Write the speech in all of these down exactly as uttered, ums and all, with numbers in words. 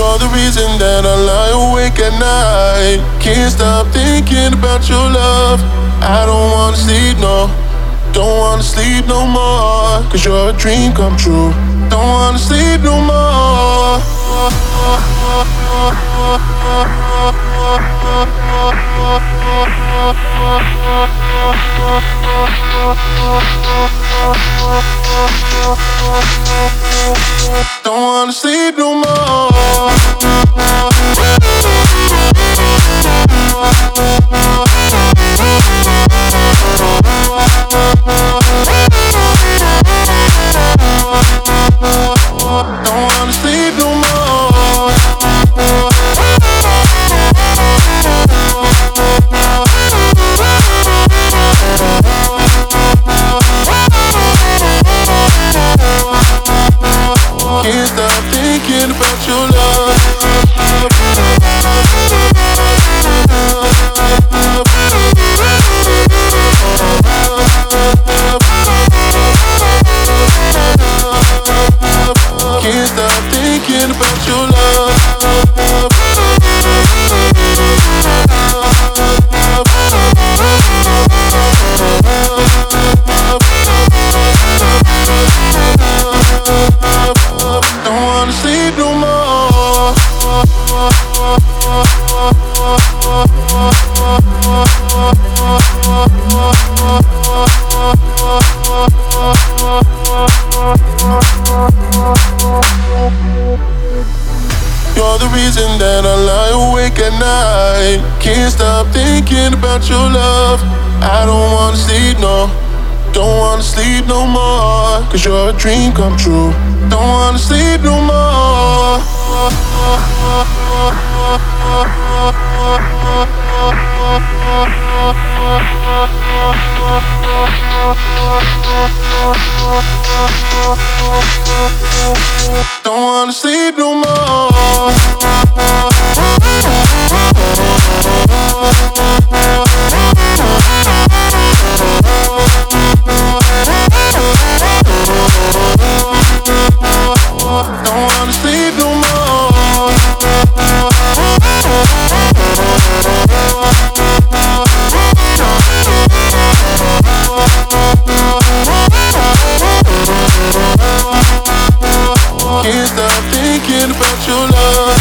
You're the reason that I lie awake at night. Can't stop thinking about your love. I don't wanna sleep, no. Don't wanna sleep no more. Cause you're a dream come true. Don't wanna sleep no more. Don't wanna sleep no more. Don't wanna sleep no more. Can't stop thinking about your love. Can't stop thinking about your love. Don't wanna sleep no more. You're the reason that I lie awake at night. Can't stop thinking about your love. I don't wanna sleep, no. Don't wanna sleep no more. Cause you're a dream come true. Don't wanna sleep no more. Don't wanna sleep no more. Don't wanna sleep no more. Can't stop thinking about your love.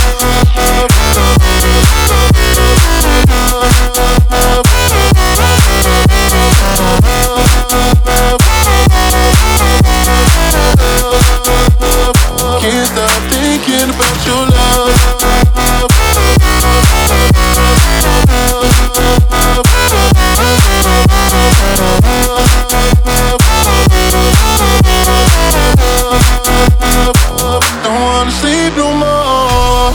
Can't stop thinking about your love. Don't wanna sleep no more.